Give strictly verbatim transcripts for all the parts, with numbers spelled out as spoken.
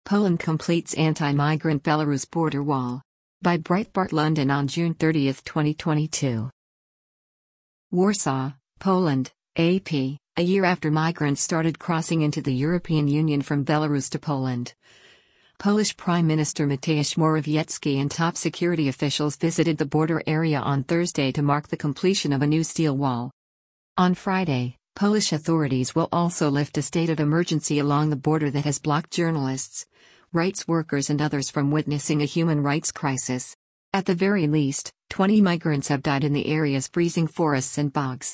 Poland completes anti-migrant Belarus border wall. By Breitbart London on June thirtieth, twenty twenty-two. Warsaw, Poland, A P, a year after migrants started crossing into the European Union from Belarus to Poland. Polish Prime Minister Mateusz Morawiecki and top security officials visited the border area on Thursday to mark the completion of a new steel wall. On Friday, Polish authorities will also lift a state of emergency along the border that has blocked journalists, rights workers and others from witnessing a human rights crisis. At the very least, twenty migrants have died in the area's freezing forests and bogs.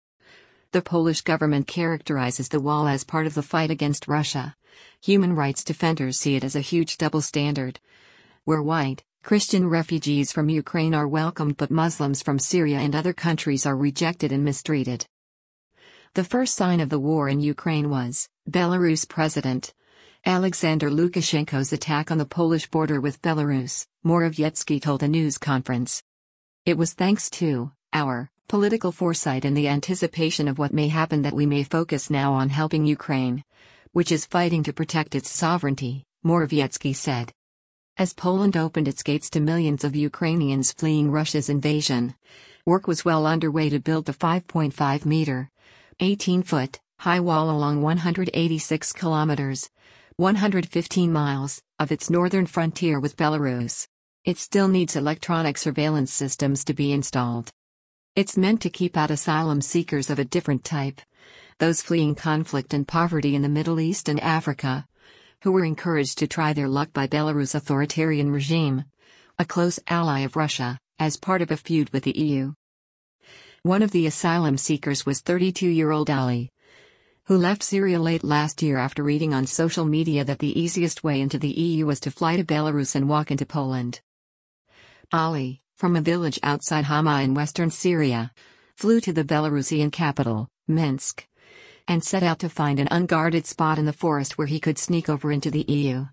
The Polish government characterizes the wall as part of the fight against Russia. Human rights defenders see it as a huge double standard, where white, Christian refugees from Ukraine are welcomed but Muslims from Syria and other countries are rejected and mistreated. The first sign of the war in Ukraine was Belarus President Alexander Lukashenko's attack on the Polish border with Belarus, Morawiecki told a news conference. It was thanks to our political foresight and the anticipation of what may happen that we may focus now on helping Ukraine, which is fighting to protect its sovereignty, Morawiecki said. As Poland opened its gates to millions of Ukrainians fleeing Russia's invasion, work was well underway to build the five point five meter, eighteen foot, high wall along one hundred eighty-six kilometers, one hundred fifteen miles, of its northern frontier with Belarus. It still needs electronic surveillance systems to be installed. It's meant to keep out asylum seekers of a different type, those fleeing conflict and poverty in the Middle East and Africa, who were encouraged to try their luck by Belarus' authoritarian regime, a close ally of Russia, as part of a feud with the E U. One of the asylum seekers was thirty-two-year-old Ali, who left Syria late last year after reading on social media that the easiest way into the E U was to fly to Belarus and walk into Poland. Ali, from a village outside Hama in western Syria, flew to the Belarusian capital, Minsk, and set out to find an unguarded spot in the forest where he could sneak over into the E U.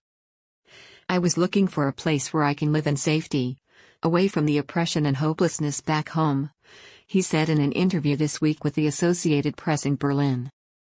I was looking for a place where I can live in safety, away from the oppression and hopelessness back home, he said in an interview this week with the Associated Press in Berlin.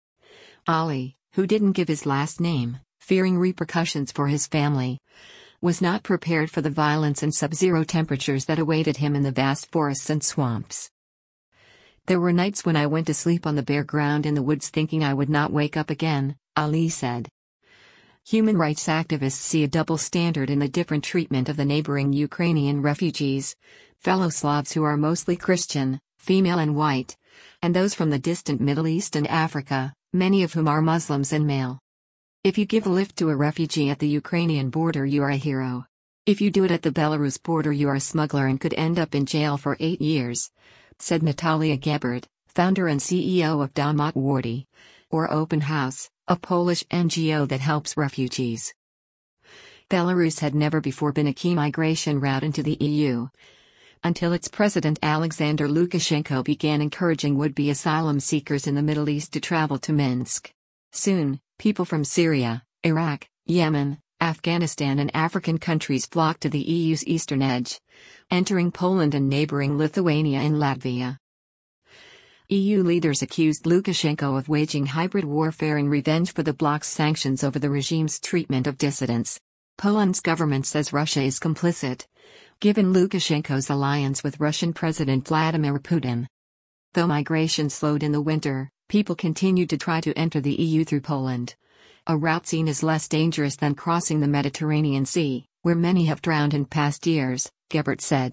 Ali, who didn't give his last name, fearing repercussions for his family, was not prepared for the violence and sub-zero temperatures that awaited him in the vast forests and swamps. There were nights when I went to sleep on the bare ground in the woods thinking I would not wake up again, Ali said. Human rights activists see a double standard in the different treatment of the neighboring Ukrainian refugees, fellow Slavs who are mostly Christian, female and white, and those from the distant Middle East and Africa, many of whom are Muslims and male. If you give a lift to a refugee at the Ukrainian border, you are a hero. If you do it at the Belarus border, you are a smuggler and could end up in jail for eight years, said Natalia Gebert, founder and C E O of Dom Otwarty, or Open House, a Polish N G O that helps refugees. Belarus had never before been a key migration route into the E U, until its president Alexander Lukashenko began encouraging would-be asylum seekers in the Middle East to travel to Minsk. Soon, people from Syria, Iraq, Yemen, Afghanistan and African countries flocked to the E U's eastern edge, entering Poland and neighboring Lithuania and Latvia. E U leaders accused Lukashenko of waging hybrid warfare in revenge for the bloc's sanctions over the regime's treatment of dissidents. Poland's government says Russia is complicit, given Lukashenko's alliance with Russian President Vladimir Putin. Though migration slowed in the winter, people continued to try to enter the E U through Poland, a route seen as less dangerous than crossing the Mediterranean Sea, where many have drowned in past years, Gebert said.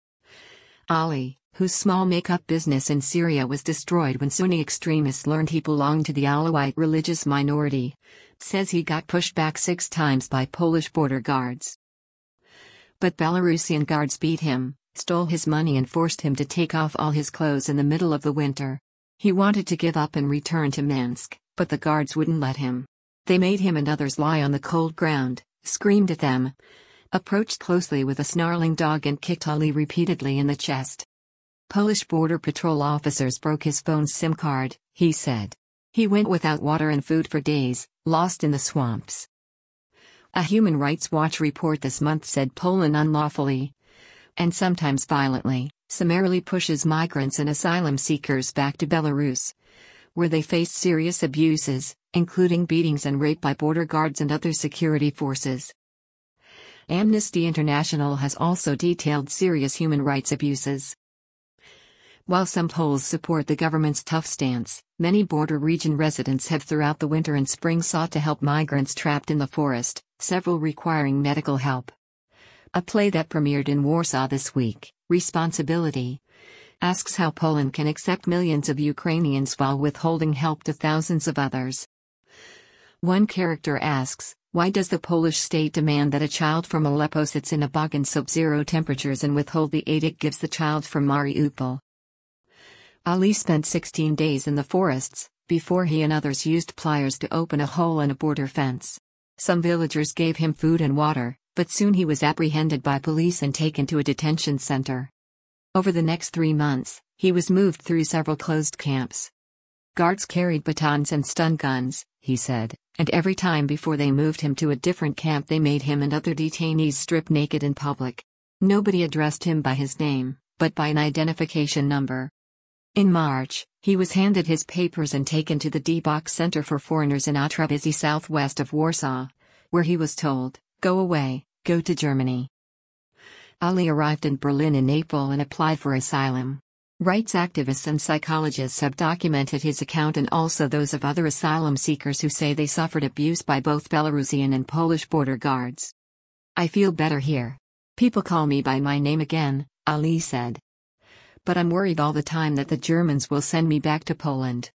Ali, whose small makeup business in Syria was destroyed when Sunni extremists learned he belonged to the Alawite religious minority, says he got pushed back six times by Polish border guards. But Belarusian guards beat him, stole his money and forced him to take off all his clothes in the middle of the winter. He wanted to give up and return to Minsk, but the guards wouldn't let him. They made him and others lie on the cold ground, screamed at them, approached closely with a snarling dog and kicked Ali repeatedly in the chest. Polish border patrol officers broke his phone's SIM card, he said. He went without water and food for days, lost in the swamps. A Human Rights Watch report this month said Poland unlawfully, and sometimes violently, summarily pushes migrants and asylum seekers back to Belarus, where they faced serious abuses, including beatings and rape by border guards and other security forces. Amnesty International has also detailed serious human rights abuses. While some Poles support the government's tough stance, many border region residents have throughout the winter and spring sought to help migrants trapped in the forest, several requiring medical help. A play that premiered in Warsaw this week, Responsibility, asks how Poland can accept millions of Ukrainians while withholding help to thousands of others. One character asks, why does the Polish state demand that a child from Aleppo sits in a bog in sub-zero temperatures and withhold the aid it gives the child from Mariupol? Ali spent sixteen days in the forests, before he and others used pliers to open a hole in a border fence. Some villagers gave him food and water, but soon he was apprehended by police and taken to a detention center. Over the next three months, he was moved through several closed camps. Guards carried batons and stun guns, he said, and every time before they moved him to a different camp they made him and other detainees strip naked in public. Nobody addressed him by his name, but by an identification number. In March, he was handed his papers and taken to the D-Box Center for Foreigners in Ostrowiecki southwest of Warsaw, where he was told, "Go away, go to Germany." Ali arrived in Berlin in April and applied for asylum. Rights activists and psychologists have documented his account and also those of other asylum seekers who say they suffered abuse by both Belarusian and Polish border guards. "I feel better here. People call me by my name again," Ali said. "But I'm worried all the time that the Germans will send me back to Poland."